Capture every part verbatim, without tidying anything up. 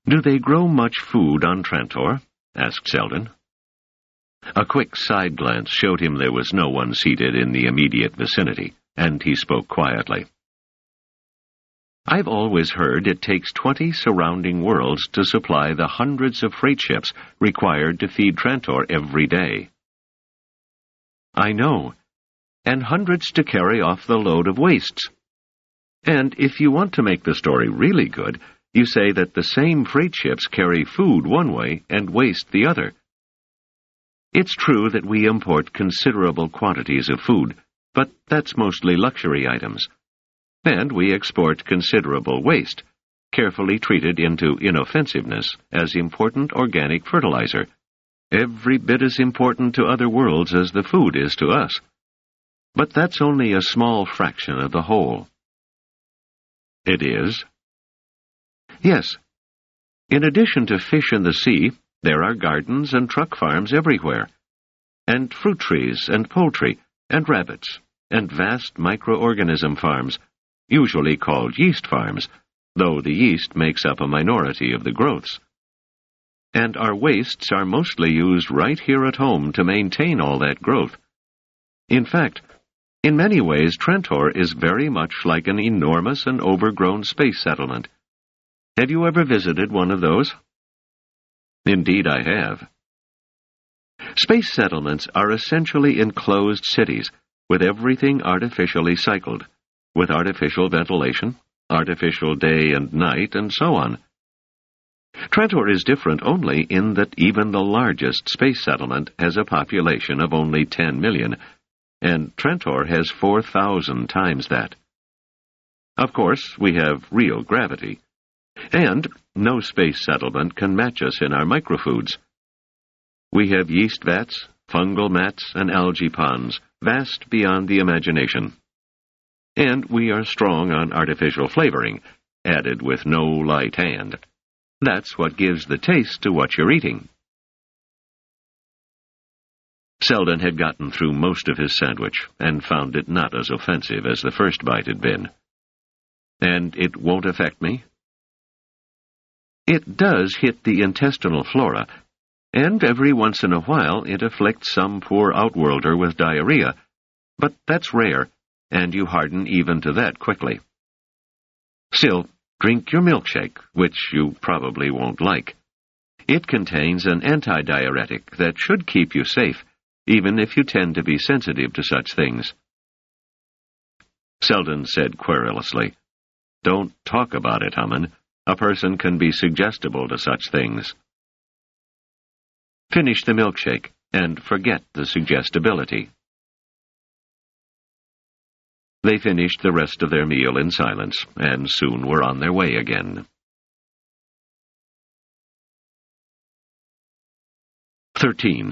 "Do they grow much food on Trantor?" asked Selden. A quick side glance showed him there was no one seated in the immediate vicinity, and he spoke quietly. "I've always heard it takes twenty surrounding worlds to supply the hundreds of freight ships required to feed Trantor every day." "I know, and hundreds to carry off the load of wastes. And if you want to make the story really good, you say that the same freight ships carry food one way and waste the other. It's true that we import considerable quantities of food, but that's mostly luxury items. And we export considerable waste, carefully treated into inoffensiveness as important organic fertilizer, every bit as important to other worlds as the food is to us. But that's only a small fraction of the whole." "It is?" "Yes. In addition to fish in the sea, there are gardens and truck farms everywhere, and fruit trees and poultry and rabbits, and vast microorganism farms, usually called yeast farms, though the yeast makes up a minority of the growths. And our wastes are mostly used right here at home to maintain all that growth. In fact, in many ways, Trantor is very much like an enormous and overgrown space settlement. Have you ever visited one of those?" "Indeed I have." Space settlements are essentially enclosed cities, with everything artificially cycled, with artificial ventilation, artificial day and night, and so on. Trantor is different only in that even the largest space settlement has a population of only ten million, and Trantor has four thousand times that. Of course, we have real gravity, and no space settlement can match us in our microfoods. We have yeast vats, fungal mats, and algae ponds, vast beyond the imagination. And we are strong on artificial flavoring, added with no light hand. That's what gives the taste to what you're eating." Selden had gotten through most of his sandwich, and found it not as offensive as the first bite had been. "And it won't affect me?" "It does hit the intestinal flora, and every once in a while it afflicts some poor outworlder with diarrhea, but that's rare, and you harden even to that quickly. Still, drink your milkshake, which you probably won't like. It contains an antidiuretic that should keep you safe, even if you tend to be sensitive to such things." Selden said querulously, "Don't talk about it, Hammond. A person can be suggestible to such things." "Finish the milkshake, and forget the suggestibility." They finished the rest of their meal in silence, and soon were on their way again. Thirteen.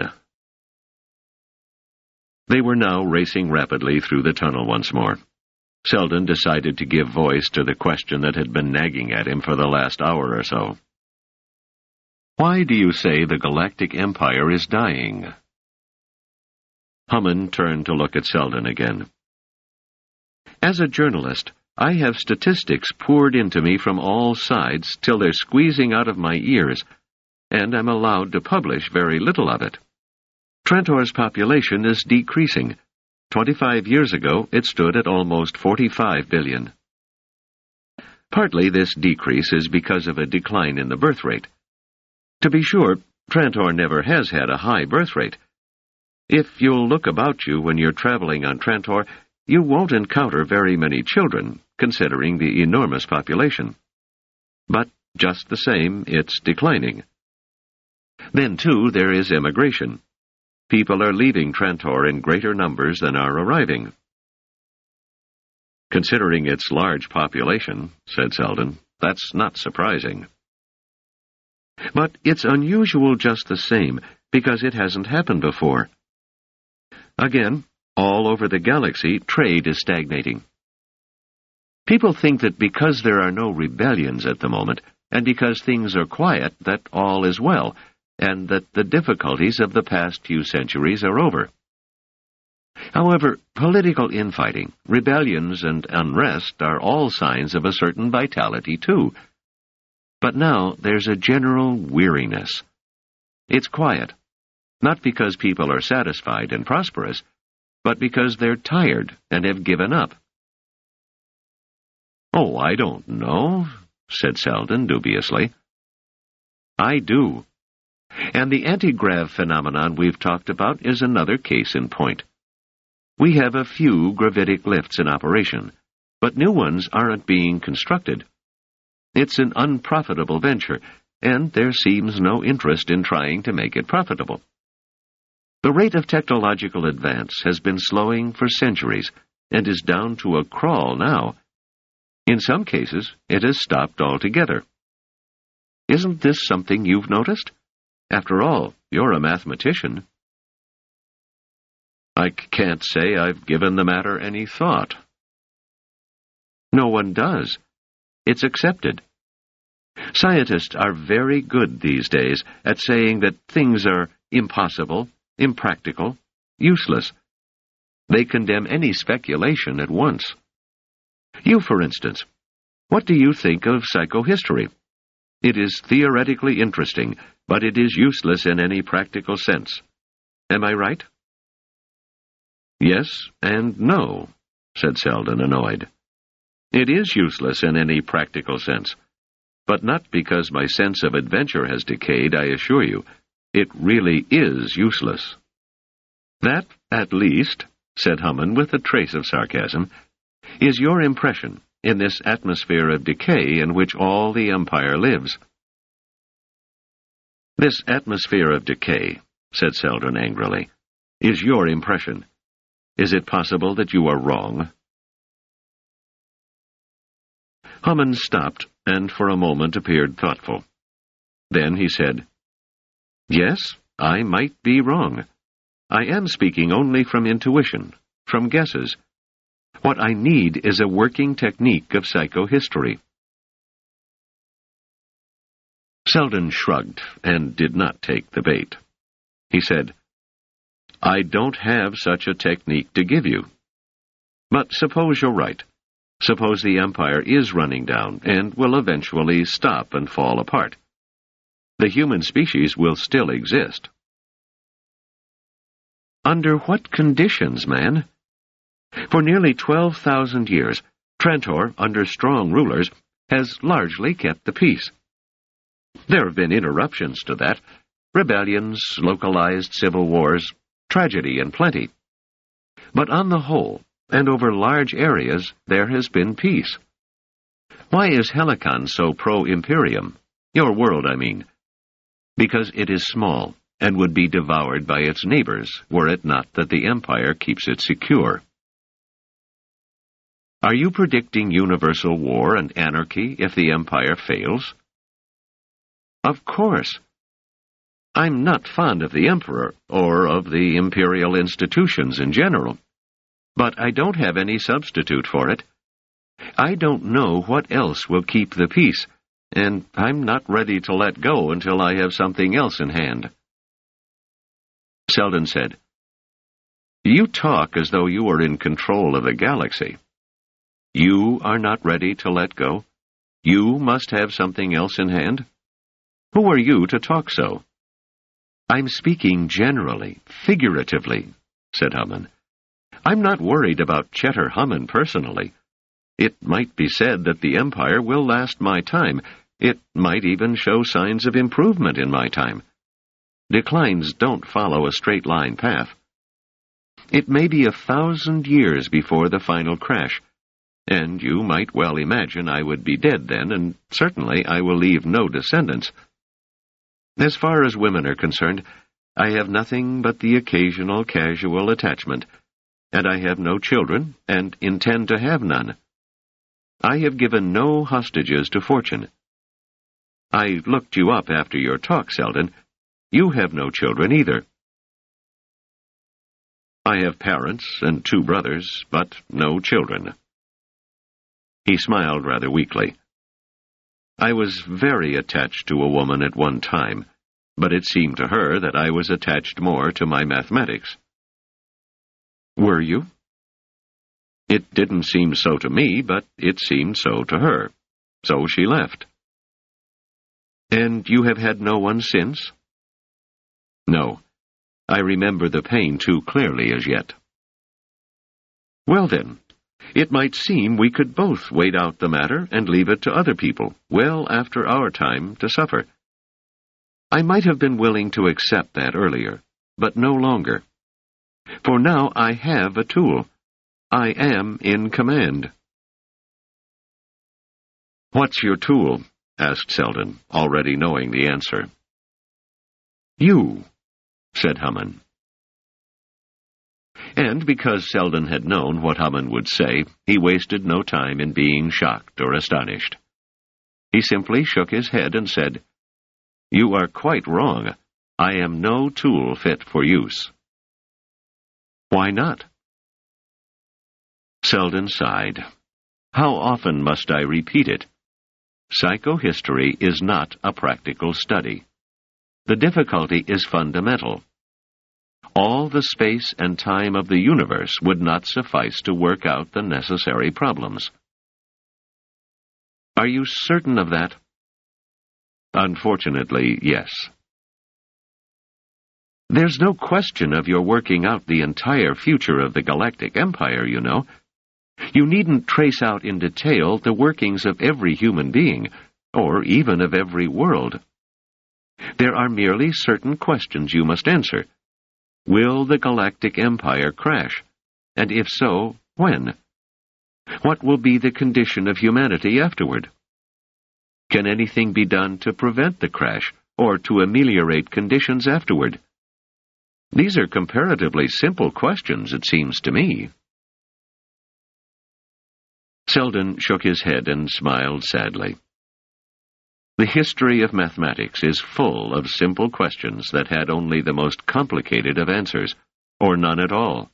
They were now racing rapidly through the tunnel once more. Selden decided to give voice to the question that had been nagging at him for the last hour or so. "Why do you say the Galactic Empire is dying?" Hammond turned to look at Selden again. "As a journalist, I have statistics poured into me from all sides till they're squeezing out of my ears, and I'm allowed to publish very little of it. Trantor's population is decreasing. Twenty-five years ago, it stood at almost forty-five billion. Partly this decrease is because of a decline in the birth rate. To be sure, Trantor never has had a high birth rate. If you'll look about you when you're traveling on Trantor, you won't encounter very many children, considering the enormous population. But just the same, it's declining. Then, too, there is immigration. People are leaving Trantor in greater numbers than are arriving." "Considering its large population," said Selden, "that's not surprising." "But it's unusual just the same, because it hasn't happened before. Again, all over the galaxy, trade is stagnating. People think that because there are no rebellions at the moment, and because things are quiet, that all is well, and that the difficulties of the past few centuries are over. However, political infighting, rebellions, and unrest are all signs of a certain vitality, too. But now there's a general weariness. It's quiet, not because people are satisfied and prosperous, but because they're tired and have given up. "Oh, I don't know," said Selden dubiously. "I do. And the antigrav phenomenon we've talked about is another case in point. We have a few gravitic lifts in operation, but new ones aren't being constructed. It's an unprofitable venture, and there seems no interest in trying to make it profitable. The rate of technological advance has been slowing for centuries and is down to a crawl now. In some cases, it has stopped altogether. Isn't this something you've noticed? After all, you're a mathematician." "I can't say I've given the matter any thought." "No one does. It's accepted. Scientists are very good these days at saying that things are impossible, impractical, useless. They condemn any speculation at once. You, for instance, what do you think of psychohistory? It is theoretically interesting, but it is useless in any practical sense. Am I right?" "Yes and no," said Selden, annoyed. "It is useless in any practical sense, but not because my sense of adventure has decayed, I assure you. It really is useless." "That, at least," said Hamann with a trace of sarcasm, "is your impression in this atmosphere of decay in which all the Empire lives." "This atmosphere of decay," said Selden angrily, "is your impression. Is it possible that you are wrong?" Hamann stopped and for a moment appeared thoughtful. Then he said, "Yes, I might be wrong. I am speaking only from intuition, from guesses. What I need is a working technique of psychohistory." Selden shrugged and did not take the bait. He said, "I don't have such a technique to give you. But suppose you're right. Suppose the Empire is running down and will eventually stop and fall apart. The human species will still exist." "Under what conditions, man? For nearly twelve thousand years, Trantor, under strong rulers, has largely kept the peace. There have been interruptions to that, rebellions, localized civil wars, tragedy and plenty. But on the whole, and over large areas, there has been peace. Why is Helicon so pro-imperium? Your world, I mean. Because it is small and would be devoured by its neighbors were it not that the Empire keeps it secure. Are you predicting universal war and anarchy if the Empire fails?" "Of course. I'm not fond of the Emperor or of the imperial institutions in general. But I don't have any substitute for it. I don't know what else will keep the peace, and I'm not ready to let go until I have something else in hand." Selden said, "You talk as though you were in control of the galaxy. You are not ready to let go? You must have something else in hand? Who are you to talk so?" "I'm speaking generally, figuratively," said Hamann. "I'm not worried about Cheddar Hamann personally. It might be said that the Empire will last my time. It might even show signs of improvement in my time. Declines don't follow a straight-line path. It may be a thousand years before the final crash, and you might well imagine I would be dead then, and certainly I will leave no descendants. As far as women are concerned, I have nothing but the occasional casual attachment, and I have no children, and intend to have none. I have given no hostages to fortune. I looked you up after your talk, Selden. You have no children either." "I have parents and two brothers, but no children." He smiled rather weakly. "I was very attached to a woman at one time, but it seemed to her that I was attached more to my mathematics." "Were you?" "It didn't seem so to me, but it seemed so to her. So she left." And you have had no one since? No. I remember the pain too clearly as yet. Well then, it might seem we could both wait out the matter and leave it to other people, well after our time, to suffer. I might have been willing to accept that earlier, but no longer. For now I have a tool. I am in command. What's your tool? Asked Selden, already knowing the answer. You, said Haman. And because Selden had known what Haman would say, he wasted no time in being shocked or astonished. He simply shook his head and said, You are quite wrong. I am no tool fit for use. Why not? Selden sighed. How often must I repeat it? Psychohistory is not a practical study. The difficulty is fundamental. All the space and time of the universe would not suffice to work out the necessary problems. Are you certain of that? Unfortunately, yes. There's no question of your working out the entire future of the Galactic Empire, you know. You needn't trace out in detail the workings of every human being, or even of every world. There are merely certain questions you must answer. Will the Galactic Empire crash? And if so, when? What will be the condition of humanity afterward? Can anything be done to prevent the crash, or to ameliorate conditions afterward? These are comparatively simple questions, it seems to me. Selden shook his head and smiled sadly. The history of mathematics is full of simple questions that had only the most complicated of answers, or none at all.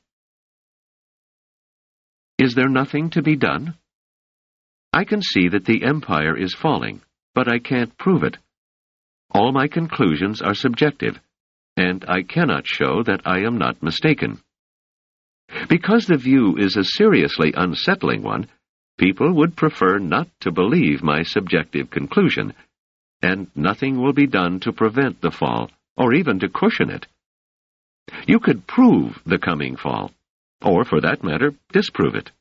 Is there nothing to be done? I can see that the empire is falling, but I can't prove it. All my conclusions are subjective, and I cannot show that I am not mistaken. Because the view is a seriously unsettling one, people would prefer not to believe my subjective conclusion, and nothing will be done to prevent the fall, or even to cushion it. You could prove the coming fall, or, for that matter, disprove it.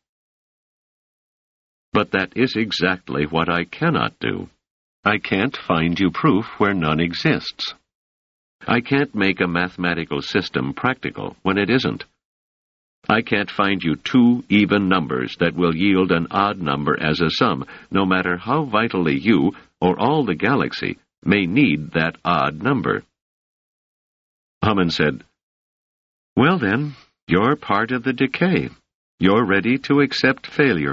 But that is exactly what I cannot do. I can't find you proof where none exists. I can't make a mathematical system practical when it isn't. I can't find you two even numbers that will yield an odd number as a sum, no matter how vitally you, or all the galaxy, may need that odd number. Haman said, Well then, you're part of the decay. You're ready to accept failure.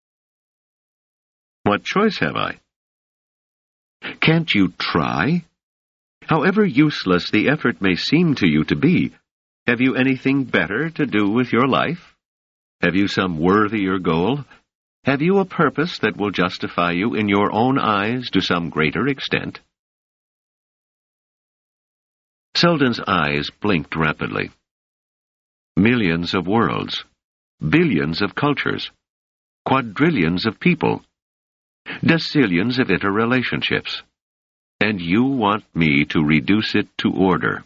What choice have I? Can't you try? However useless the effort may seem to you to be, have you anything better to do with your life? Have you some worthier goal? Have you a purpose that will justify you in your own eyes to some greater extent? Selden's eyes blinked rapidly. Millions of worlds, billions of cultures, quadrillions of people, decillions of interrelationships, and you want me to reduce it to order.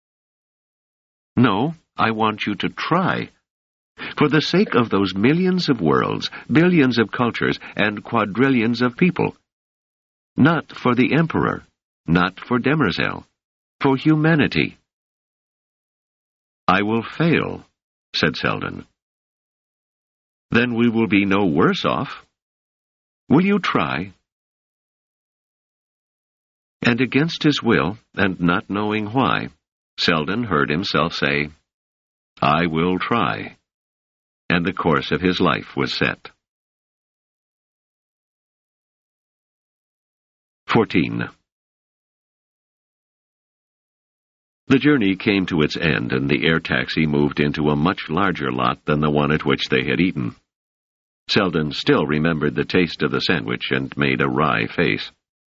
No, I want you to try. For the sake of those millions of worlds, billions of cultures, and quadrillions of people. Not for the Emperor, not for Demerzel, for humanity. I will fail, said Selden. Then we will be no worse off. Will you try? And against his will, and not knowing why, Selden heard himself say, I will try, and the course of his life was set. Fourteen. The journey came to its end, and the air taxi moved into a much larger lot than the one at which they had eaten. Selden still remembered the taste of the sandwich and made a wry face.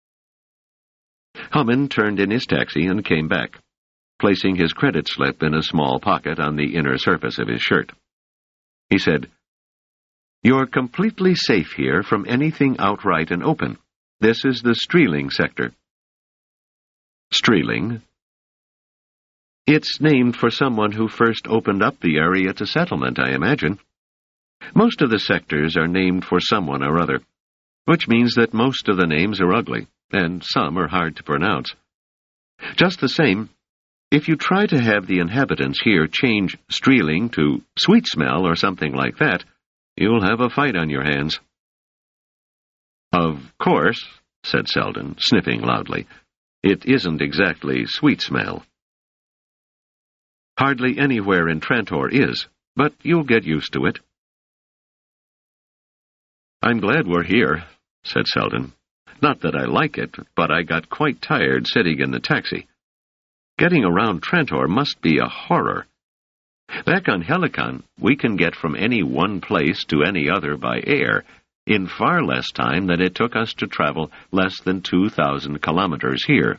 Haman turned in his taxi and came back, placing his credit slip in a small pocket on the inner surface of his shirt. He said, You're completely safe here from anything outright and open. This is the Streeling sector. Streeling. It's named for someone who first opened up the area to settlement, I imagine. Most of the sectors are named for someone or other, which means that most of the names are ugly, and some are hard to pronounce. Just the same, if you try to have the inhabitants here change Streeling to Sweet Smell or something like that, you'll have a fight on your hands. Of course, said Selden, sniffing loudly, it isn't exactly Sweet Smell. Hardly anywhere in Trantor is, but you'll get used to it. I'm glad we're here, said Selden. Not that I like it, but I got quite tired sitting in the taxi. Getting around Trantor must be a horror. Back on Helicon, we can get from any one place to any other by air in far less time than it took us to travel less than two thousand kilometers here.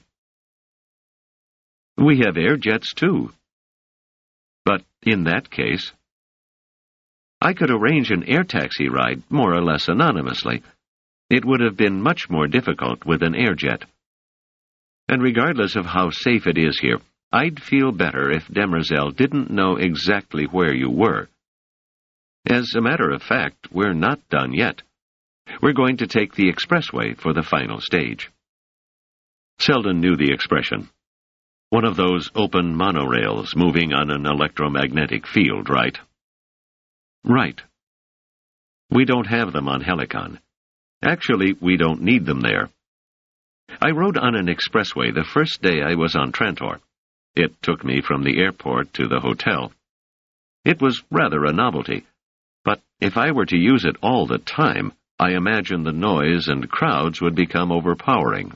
We have air jets, too. But in that case, I could arrange an air taxi ride more or less anonymously. It would have been much more difficult with an air jet. And regardless of how safe it is here, I'd feel better if Demerzel didn't know exactly where you were. As a matter of fact, we're not done yet. We're going to take the expressway for the final stage. Selden knew the expression. One of those open monorails moving on an electromagnetic field, right? Right. We don't have them on Helicon. Actually, we don't need them there. I rode on an expressway the first day I was on Trantor. It took me from the airport to the hotel. It was rather a novelty, but if I were to use it all the time, I imagine the noise and crowds would become overpowering.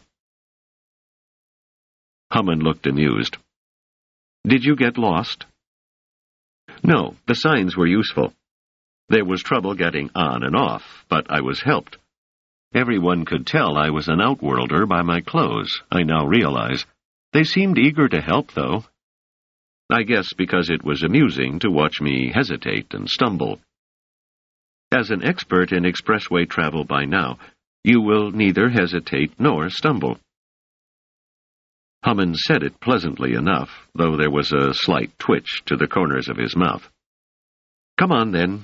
Hammond looked amused. Did you get lost? No, the signs were useful. There was trouble getting on and off, but I was helped. Everyone could tell I was an outworlder by my clothes, I now realize. They seemed eager to help, though. I guess because it was amusing to watch me hesitate and stumble. As an expert in expressway travel by now, you will neither hesitate nor stumble. Hammond said it pleasantly enough, though there was a slight twitch to the corners of his mouth. Come on, then.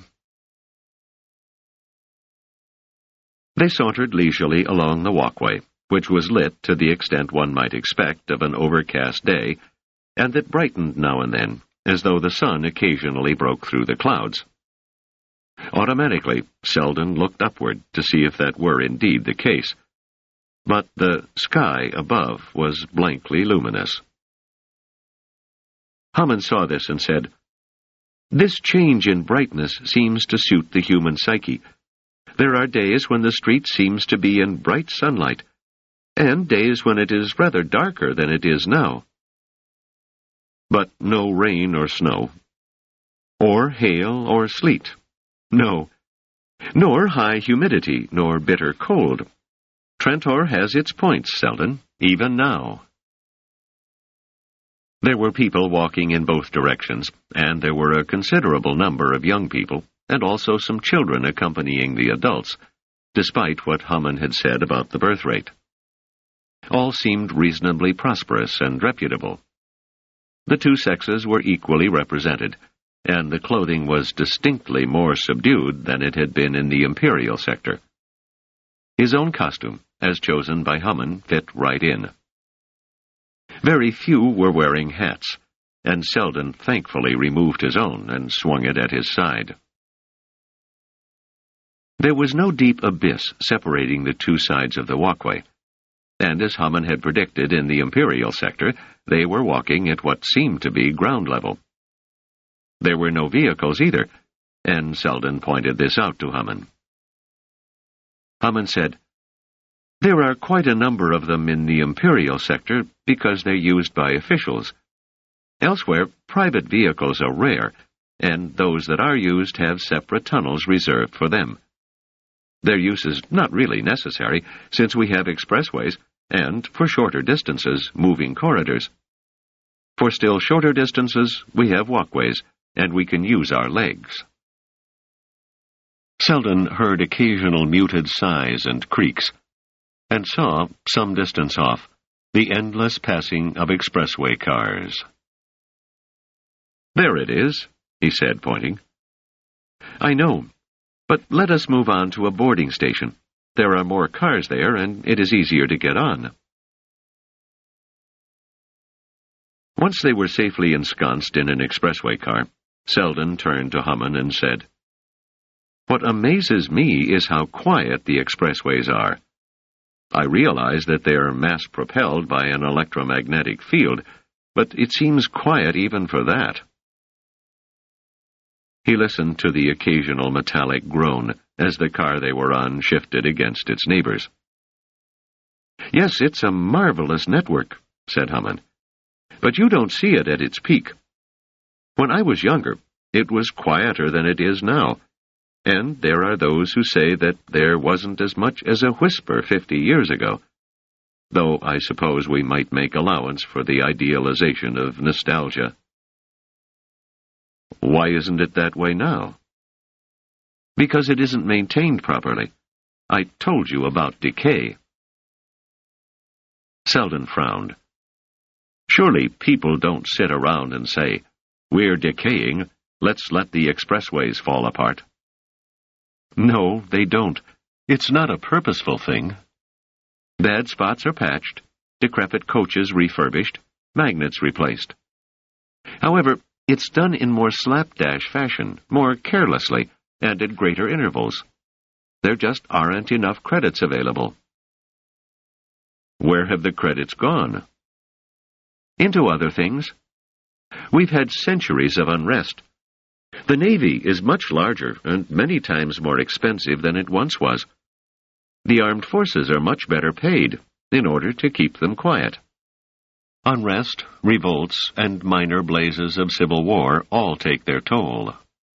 They sauntered leisurely along the walkway, which was lit to the extent one might expect of an overcast day, and that brightened now and then, as though the sun occasionally broke through the clouds. Automatically, Selden looked upward to see if that were indeed the case, but the sky above was blankly luminous. Hammond saw this and said, This change in brightness seems to suit the human psyche. There are days when the street seems to be in bright sunlight, and days when it is rather darker than it is now. But no rain or snow, or hail or sleet, no, nor high humidity, nor bitter cold. Trantor has its points, Selden, even now. There were people walking in both directions, and there were a considerable number of young people, and also some children accompanying the adults, despite what Hammond had said about the birth rate. All seemed reasonably prosperous and reputable. The two sexes were equally represented, and the clothing was distinctly more subdued than it had been in the Imperial sector. His own costume, as chosen by Hammond, fit right in. Very few were wearing hats, and Selden thankfully removed his own and swung it at his side. There was no deep abyss separating the two sides of the walkway, and as Hammond had predicted in the Imperial sector, they were walking at what seemed to be ground level. There were no vehicles either, and Selden pointed this out to Hammond. Hammond said, There are quite a number of them in the Imperial sector because they're used by officials. Elsewhere, private vehicles are rare, and those that are used have separate tunnels reserved for them. Their use is not really necessary, since we have expressways, and, for shorter distances, moving corridors. For still shorter distances, we have walkways, and we can use our legs. Selden heard occasional muted sighs and creaks, and saw, some distance off, the endless passing of expressway cars. "There it is," he said, pointing. "I know, but let us move on to a boarding station. There are more cars there, and it is easier to get on." Once they were safely ensconced in an expressway car, Selden turned to Hamann and said, "What amazes me is how quiet the expressways are. I realize that they are mass-propelled by an electromagnetic field, but it seems quiet even for that." He listened to the occasional metallic groan as the car they were on shifted against its neighbors. "Yes, it's a marvelous network," said Hamann. "But you don't see it at its peak. When I was younger, it was quieter than it is now, and there are those who say that there wasn't as much as a whisper fifty years ago, though I suppose we might make allowance for the idealization of nostalgia." "Why isn't it that way now?" "Because it isn't maintained properly. I told you about decay." Selden frowned. Surely people don't sit around and say, "We're decaying, let's let the expressways fall apart." No, they don't. It's not a purposeful thing. Bad spots are patched, decrepit coaches refurbished, magnets replaced. However, it's done in more slapdash fashion, more carelessly, and at greater intervals. There just aren't enough credits available. Where have the credits gone? Into other things. We've had centuries of unrest. The Navy is much larger and many times more expensive than it once was. The armed forces are much better paid in order to keep them quiet. Unrest, revolts, and minor blazes of civil war all take their toll.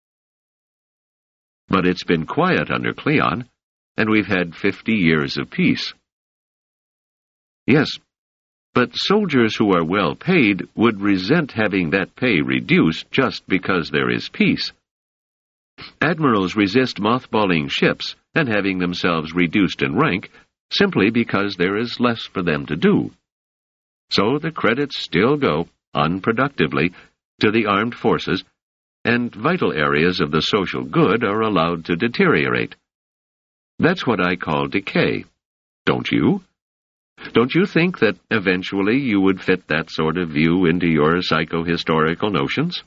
But it's been quiet under Cleon, and we've had fifty years of peace. Yes, but soldiers who are well paid would resent having that pay reduced just because there is peace. Admirals resist mothballing ships and having themselves reduced in rank simply because there is less for them to do. So the credits still go, unproductively, to the armed forces, and vital areas of the social good are allowed to deteriorate. That's what I call decay. Don't you? Don't you think that eventually you would fit that sort of view into your psychohistorical notions?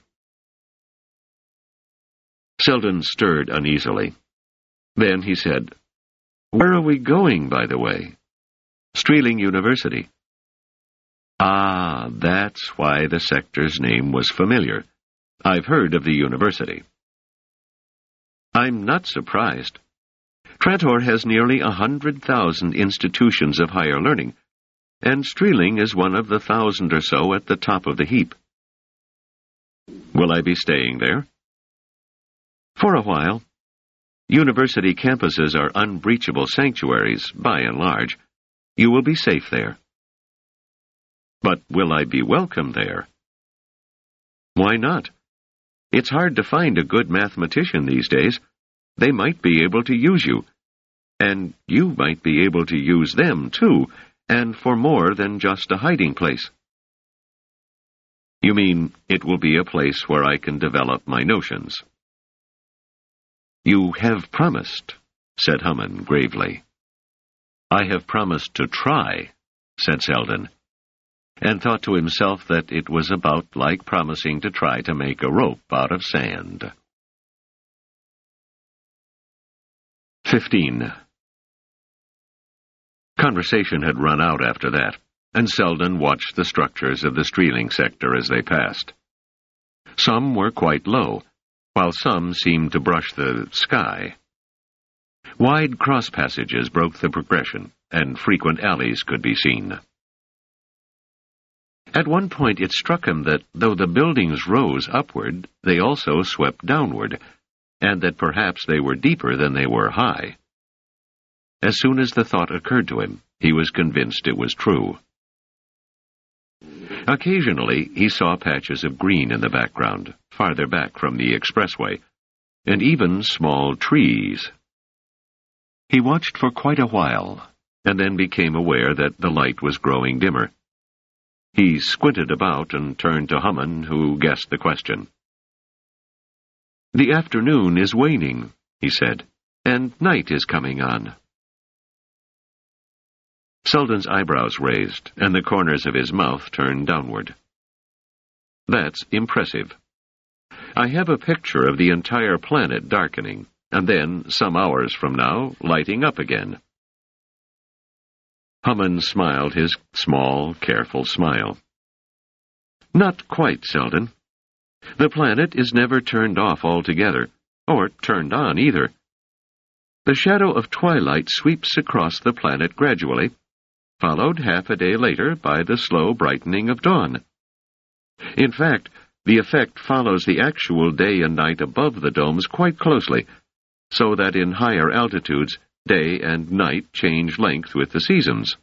Selden stirred uneasily. Then he said, "Where are we going, by the way?" "Streeling University." "Ah, that's why the sector's name was familiar. I've heard of the university." "I'm not surprised. Trantor has nearly a hundred thousand institutions of higher learning, and Streeling is one of the thousand or so at the top of the heap." "Will I be staying there?" "For a while. University campuses are unbreachable sanctuaries, by and large. You will be safe there." "But will I be welcome there?" "Why not? It's hard to find a good mathematician these days. They might be able to use you. And you might be able to use them, too, and for more than just a hiding place." "You mean it will be a place where I can develop my notions?" "You have promised," said Hamann gravely. "I have promised to try," said Selden, and thought to himself that it was about like promising to try to make a rope out of sand. Fifteen. Conversation had run out after that, and Selden watched the structures of the Streeling sector as they passed. Some were quite low, while some seemed to brush the sky. Wide cross passages broke the progression, and frequent alleys could be seen. At one point it struck him that though the buildings rose upward, they also swept downward, and that perhaps they were deeper than they were high. As soon as the thought occurred to him, he was convinced it was true. Occasionally he saw patches of green in the background, farther back from the expressway, and even small trees. He watched for quite a while, and then became aware that the light was growing dimmer, He squinted about and turned to Hummin, who guessed the question. "The afternoon is waning," he said, "and night is coming on." Selden's eyebrows raised, and the corners of his mouth turned downward. "That's impressive. I have a picture of the entire planet darkening, and then, some hours from now, lighting up again." Hummin smiled his small, careful smile. "Not quite, Selden. The planet is never turned off altogether, or turned on either. The shadow of twilight sweeps across the planet gradually, followed half a day later by the slow brightening of dawn. In fact, the effect follows the actual day and night above the domes quite closely, so that in higher altitudes, day and night change length with the seasons."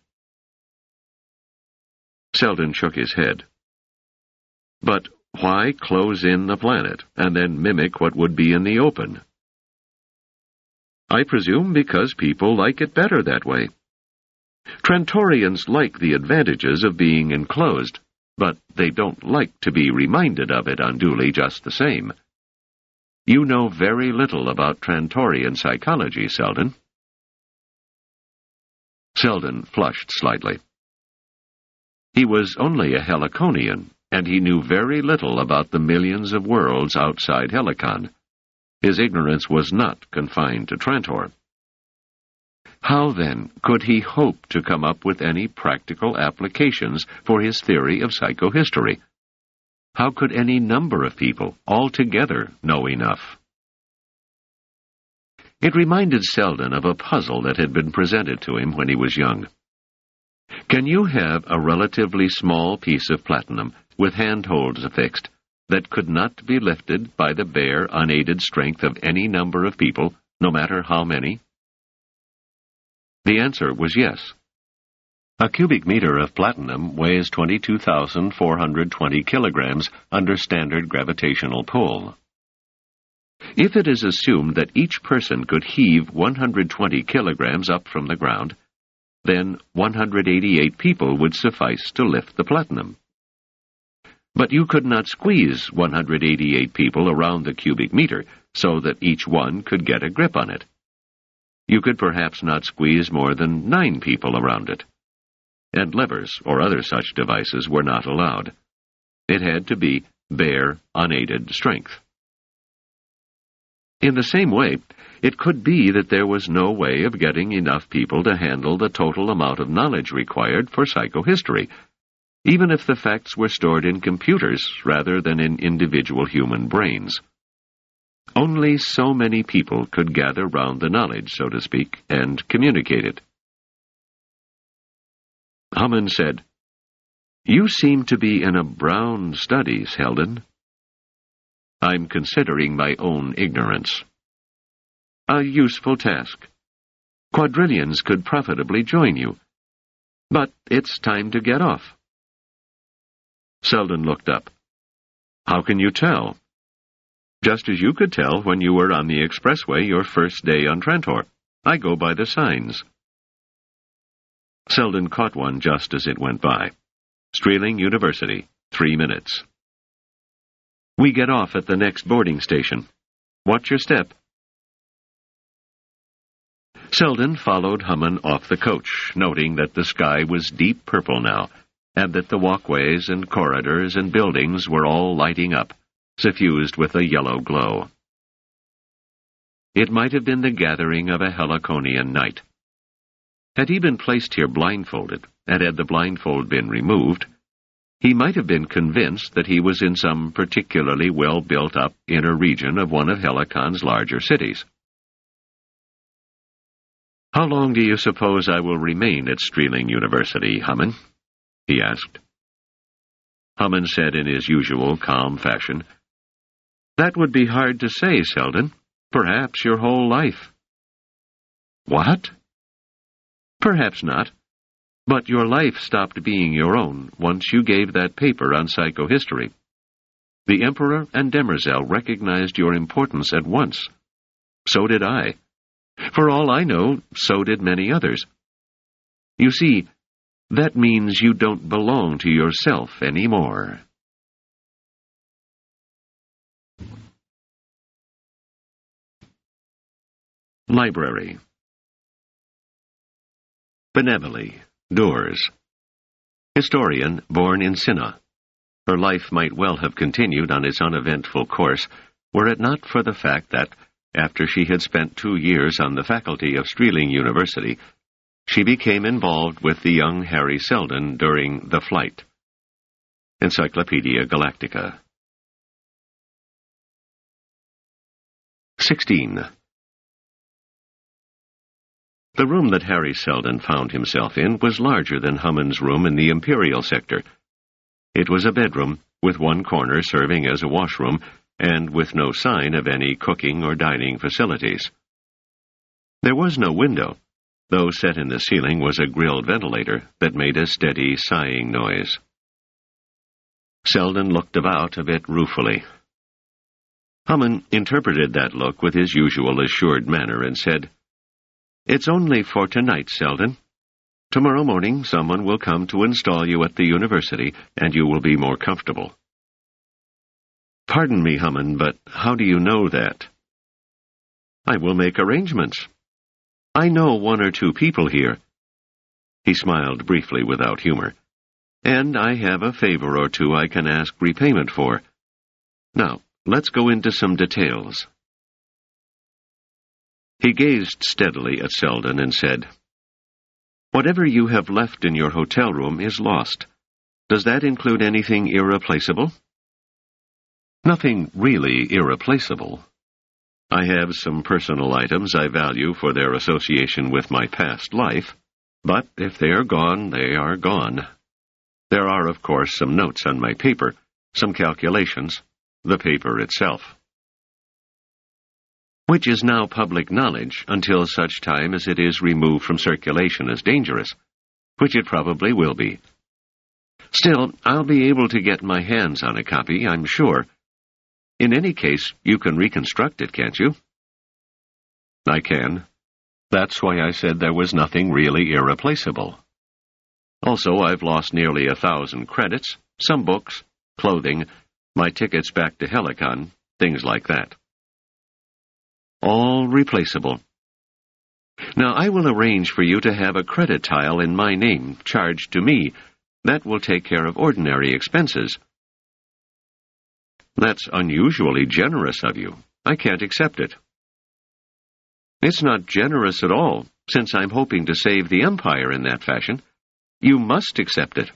Selden shook his head. "But why close in the planet, and then mimic what would be in the open?" "I presume because people like it better that way. Trantorians like the advantages of being enclosed, but they don't like to be reminded of it unduly just the same. You know very little about Trantorian psychology, Selden." Selden flushed slightly. He was only a Heliconian, and he knew very little about the millions of worlds outside Helicon. His ignorance was not confined to Trantor. How, then, could he hope to come up with any practical applications for his theory of psychohistory? How could any number of people altogether know enough? It reminded Selden of a puzzle that had been presented to him when he was young. Can you have a relatively small piece of platinum with handholds affixed that could not be lifted by the bare, unaided strength of any number of people, no matter how many? The answer was yes. A cubic meter of platinum weighs twenty-two thousand four hundred twenty kilograms under standard gravitational pull. If it is assumed that each person could heave one hundred twenty kilograms up from the ground, then one hundred eighty-eight people would suffice to lift the platinum. But you could not squeeze one hundred eighty-eight people around the cubic meter so that each one could get a grip on it. You could perhaps not squeeze more than nine people around it. And levers or other such devices were not allowed. It had to be bare, unaided strength. In the same way, it could be that there was no way of getting enough people to handle the total amount of knowledge required for psychohistory, even if the facts were stored in computers rather than in individual human brains. Only so many people could gather round the knowledge, so to speak, and communicate it. Hummin said, "You seem to be in a brown study, Selden." "I'm considering my own ignorance." "A useful task. Quadrillions could profitably join you. But it's time to get off." Selden looked up. "How can you tell?" "Just as you could tell when you were on the expressway your first day on Trantor. I go by the signs." Selden caught one just as it went by. Streeling University, three minutes. "We get off at the next boarding station. Watch your step." Selden followed Hummin off the coach, noting that the sky was deep purple now, and that the walkways and corridors and buildings were all lighting up, suffused with a yellow glow. It might have been the gathering of a Heliconian night. Had he been placed here blindfolded, and had the blindfold been removed, he might have been convinced that he was in some particularly well-built-up inner region of one of Helicon's larger cities. "How long do you suppose I will remain at Streeling University, Hummin?" he asked. Hummin said in his usual calm fashion, "That would be hard to say, Selden. Perhaps your whole life." "What?" "Perhaps not. But your life stopped being your own once you gave that paper on psychohistory. The Emperor and Demerzel recognized your importance at once. So did I. For all I know, so did many others. You see, that means you don't belong to yourself anymore. Library. Benevoli, Doors. Historian, born in Cinna. Her life might well have continued on its uneventful course were it not for the fact that, after she had spent two years on the faculty of Strealing University, she became involved with the young Harry Seldon during The Flight. Encyclopedia Galactica. sixteen. The room that Harry Seldon found himself in was larger than Hammond's room in the Imperial sector. It was a bedroom, with one corner serving as a washroom, and with no sign of any cooking or dining facilities. There was no window, though set in the ceiling was a grilled ventilator that made a steady sighing noise. Seldon looked about a bit ruefully. Hammond interpreted that look with his usual assured manner and said, "It's only for tonight, Seldon. Tomorrow morning someone will come to install you at the university, and you will be more comfortable." "Pardon me, Hammond, but how do you know that?" "I will make arrangements. I know one or two people here." He smiled briefly without humor. "And I have a favor or two I can ask repayment for. Now, let's go into some details." He gazed steadily at Seldon and said, "Whatever you have left in your hotel room is lost. Does that include anything irreplaceable?" "Nothing really irreplaceable. I have some personal items I value for their association with my past life, but if they are gone, they are gone. There are, of course, some notes on my paper, some calculations, the paper itself." "Which is now public knowledge until such time as it is removed from circulation as dangerous, which it probably will be. Still, I'll be able to get my hands on a copy, I'm sure. In any case, you can reconstruct it, can't you?" "I can. That's why I said there was nothing really irreplaceable. Also, I've lost nearly a thousand credits, some books, clothing, my tickets back to Helicon, things like that." "All replaceable. Now, I will arrange for you to have a credit tile in my name charged to me. That will take care of ordinary expenses." "That's unusually generous of you. I can't accept it." "It's not generous at all, since I'm hoping to save the Empire in that fashion. You must accept it."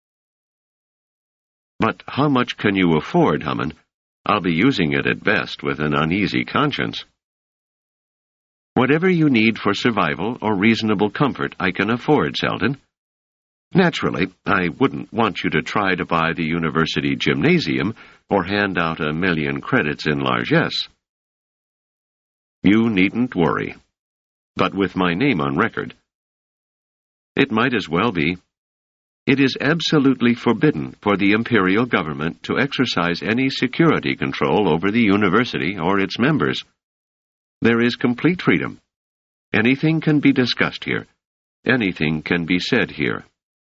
"But how much can you afford, Hammond? I'll be using it at best with an uneasy conscience." "Whatever you need for survival or reasonable comfort I can afford, Seldon. Naturally, I wouldn't want you to try to buy the university gymnasium or hand out a million credits in largesse." "You needn't worry. But with my name on record." "It might as well be. It is absolutely forbidden for the Imperial government to exercise any security control over the university or its members. There is complete freedom. Anything can be discussed here. Anything can be said here."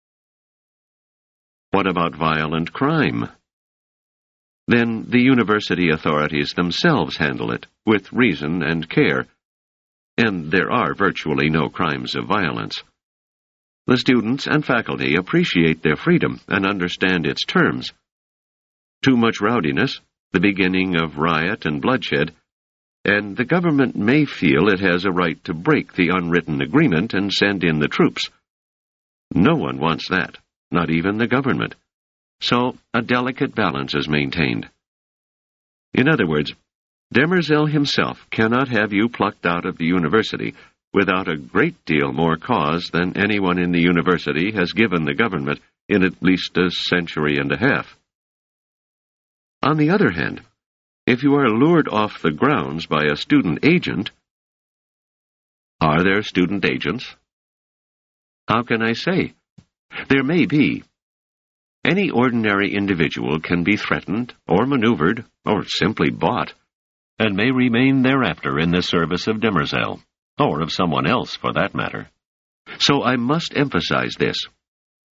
"What about violent crime?" "Then the university authorities themselves handle it, with reason and care. And there are virtually no crimes of violence. The students and faculty appreciate their freedom and understand its terms. Too much rowdiness, the beginning of riot and bloodshed, and the government may feel it has a right to break the unwritten agreement and send in the troops. No one wants that, not even the government. So a delicate balance is maintained. In other words, Demerzel himself cannot have you plucked out of the university without a great deal more cause than anyone in the university has given the government in at least a century and a half. On the other hand, if you are lured off the grounds by a student agent—" "Are there student agents?" "How can I say? There may be. Any ordinary individual can be threatened, or maneuvered, or simply bought, and may remain thereafter in the service of Demerzel, or of someone else for that matter. So I must emphasize this.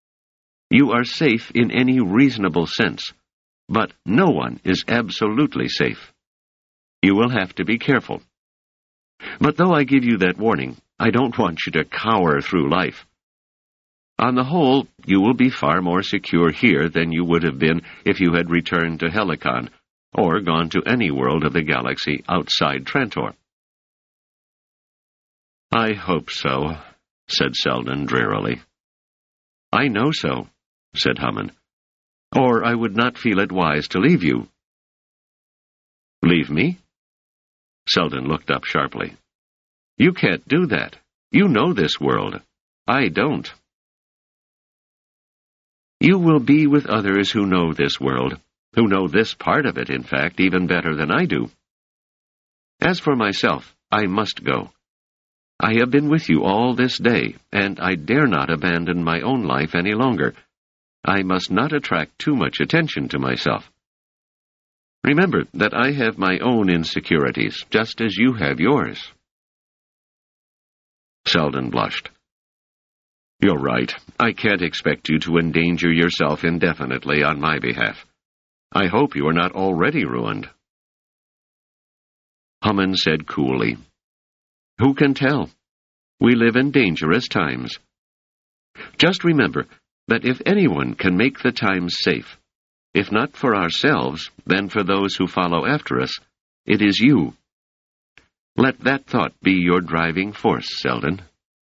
You are safe in any reasonable sense, but no one is absolutely safe. You will have to be careful. But though I give you that warning, I don't want you to cower through life. On the whole, you will be far more secure here than you would have been if you had returned to Helicon, or gone to any world of the galaxy outside Trantor. I hope so, said Selden drearily. I know so, said Hammond, or I would not feel it wise to leave you. Leave me? Selden looked up sharply. You can't do that. You know this world. I don't. You will be with others who know this world, who know this part of it, in fact, even better than I do. As for myself, I must go. I have been with you all this day, and I dare not abandon my own life any longer. I must not attract too much attention to myself. Remember that I have my own insecurities, just as you have yours. Selden blushed. You're right. I can't expect you to endanger yourself indefinitely on my behalf. I hope you are not already ruined. Hammond said coolly, Who can tell? We live in dangerous times. Just remember that if anyone can make the times safe, if not for ourselves, then for those who follow after us, it is you. Let that thought be your driving force, Selden.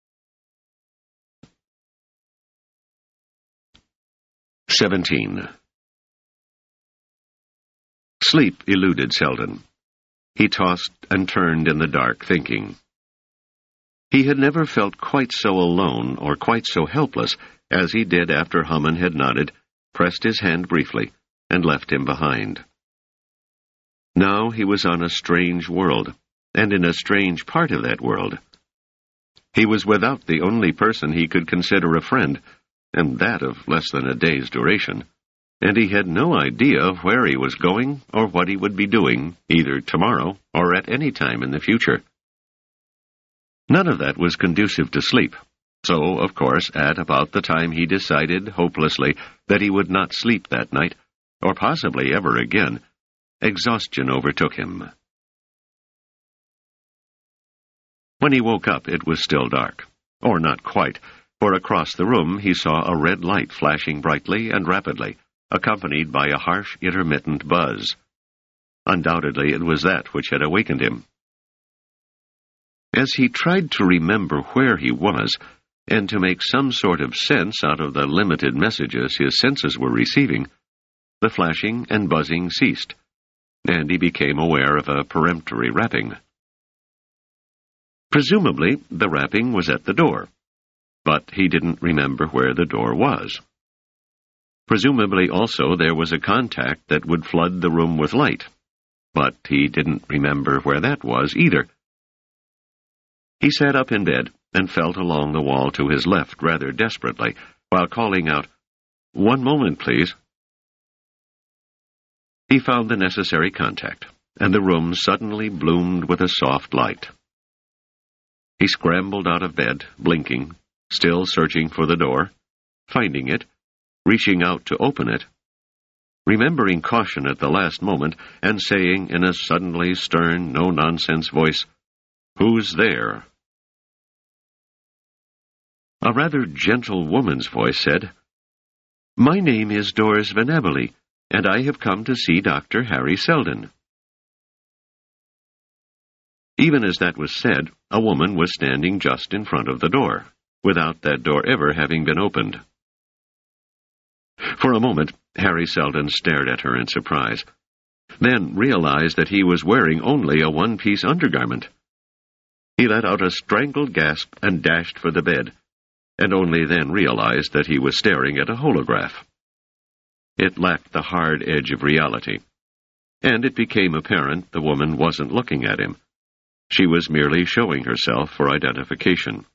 Seventeen. Sleep eluded Selden. He tossed and turned in the dark, thinking. He had never felt quite so alone or quite so helpless as he did after Hammond had nodded, pressed his hand briefly, and left him behind. Now he was on a strange world, and in a strange part of that world. He was without the only person he could consider a friend, and that of less than a day's duration, and he had no idea of where he was going or what he would be doing, either tomorrow or at any time in the future. None of that was conducive to sleep, so, of course, at about the time he decided, hopelessly, that he would not sleep that night, or possibly ever again, exhaustion overtook him. When he woke up, it was still dark, or not quite, for across the room he saw a red light flashing brightly and rapidly, accompanied by a harsh, intermittent buzz. Undoubtedly it was that which had awakened him. As he tried to remember where he was, and to make some sort of sense out of the limited messages his senses were receiving, the flashing and buzzing ceased, and he became aware of a peremptory rapping. Presumably, the rapping was at the door, but he didn't remember where the door was. Presumably, also, there was a contact that would flood the room with light, but he didn't remember where that was either. He sat up in bed and felt along the wall to his left rather desperately, while calling out, "One moment, please." He found the necessary contact, and the room suddenly bloomed with a soft light. He scrambled out of bed, blinking, still searching for the door, finding it, reaching out to open it, remembering caution at the last moment, and saying in a suddenly stern, no-nonsense voice, "Who's there?" A rather gentle woman's voice said, "My name is Doris Venabile, and I have come to see Doctor Harry Selden." Even as that was said, a woman was standing just in front of the door, without that door ever having been opened. For a moment, Harry Selden stared at her in surprise, then realized that he was wearing only a one-piece undergarment. He let out a strangled gasp and dashed for the bed, and only then realized that he was staring at a holograph. It lacked the hard edge of reality, and it became apparent the woman wasn't looking at him. She was merely showing herself for identification.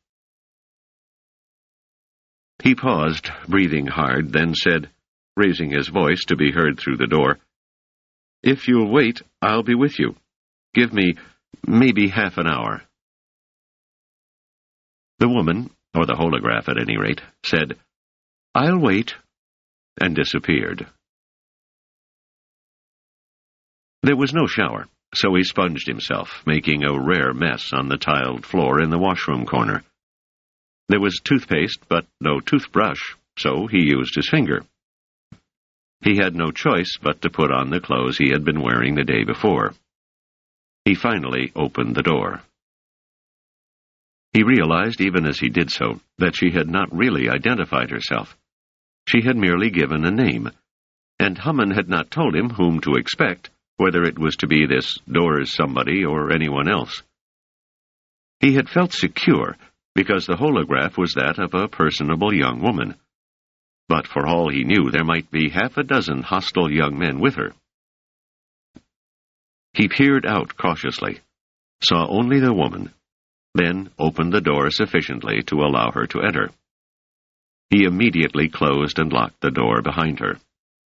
He paused, breathing hard, then said, raising his voice to be heard through the door, "If you'll wait, I'll be with you. Give me maybe half an hour." The woman, or the holograph at any rate, said, "I'll wait. and disappeared. There was no shower, so he sponged himself, making a rare mess on the tiled floor in the washroom corner. There was toothpaste, but no toothbrush, so he used his finger. He had no choice but to put on the clothes he had been wearing the day before. He finally opened the door. He realized, even as he did so, that she had not really identified herself. She had merely given a name, and Hammond had not told him whom to expect, whether it was to be this Doors somebody or anyone else. He had felt secure, because the holograph was that of a personable young woman. But for all he knew, there might be half a dozen hostile young men with her. He peered out cautiously, saw only the woman, then opened the door sufficiently to allow her to enter. He immediately closed and locked the door behind her.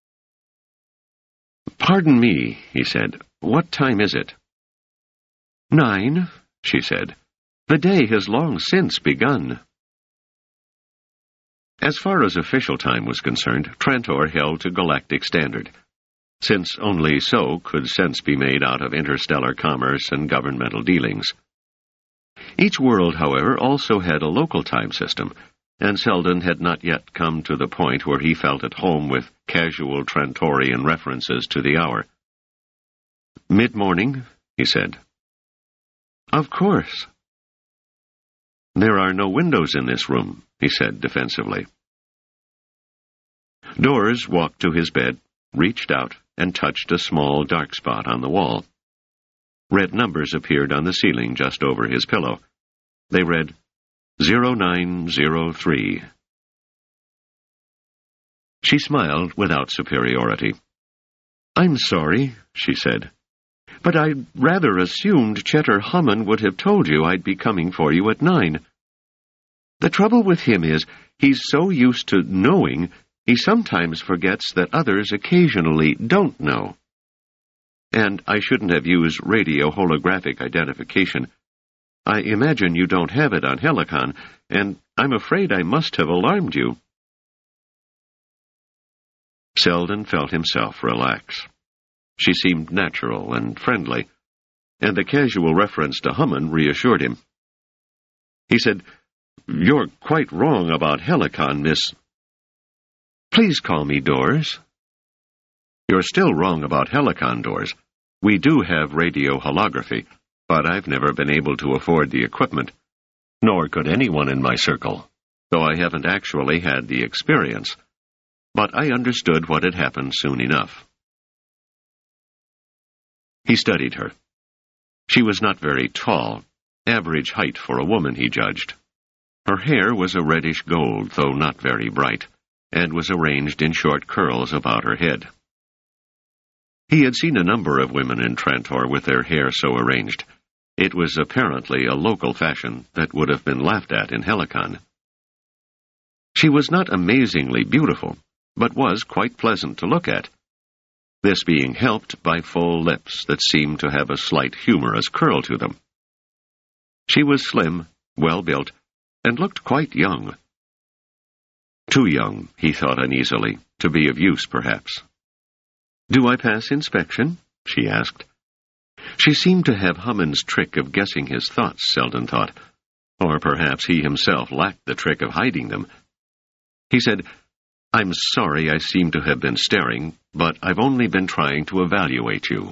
"Pardon me," he said. "What time is it?" "Nine," she said. "The day has long since begun." As far as official time was concerned, Trantor held to galactic standard, since only so could sense be made out of interstellar commerce and governmental dealings. Each world, however, also had a local time system, and Selden had not yet come to the point where he felt at home with casual Trantorian references to the hour. "Mid-morning," he said. "Of course." "There are no windows in this room," he said defensively. Doors walked to his bed, reached out, and touched a small dark spot on the wall. Red numbers appeared on the ceiling just over his pillow. They read, zero nine zero three. She smiled without superiority. "I'm sorry," she said, "but I rather assumed Chetter Hammond would have told you I'd be coming for you at nine. The trouble with him is, he's so used to knowing, he sometimes forgets that others occasionally don't know. And I shouldn't have used radio holographic identification. I imagine you don't have it on Helicon, and I'm afraid I must have alarmed you." Selden felt himself relax. She seemed natural and friendly, and the casual reference to Hammond reassured him. He said, "You're quite wrong about Helicon, Miss—" "Please call me Doors." "You're still wrong about Helicon, Doors. We do have radio holography, but I've never been able to afford the equipment, nor could anyone in my circle, though I haven't actually had the experience. But I understood what had happened soon enough." He studied her. She was not very tall, average height for a woman, he judged. Her hair was a reddish gold, though not very bright, and was arranged in short curls about her head. He had seen a number of women in Trantor with their hair so arranged. It was apparently a local fashion that would have been laughed at in Helicon. She was not amazingly beautiful, but was quite pleasant to look at, this being helped by full lips that seemed to have a slight humorous curl to them. She was slim, well-built, and looked quite young. Too young, he thought uneasily, to be of use, perhaps. "Do I pass inspection?" she asked. She seemed to have Hammond's trick of guessing his thoughts, Selden thought, or perhaps he himself lacked the trick of hiding them. He said, "I'm sorry I seem to have been staring, but I've only been trying to evaluate you."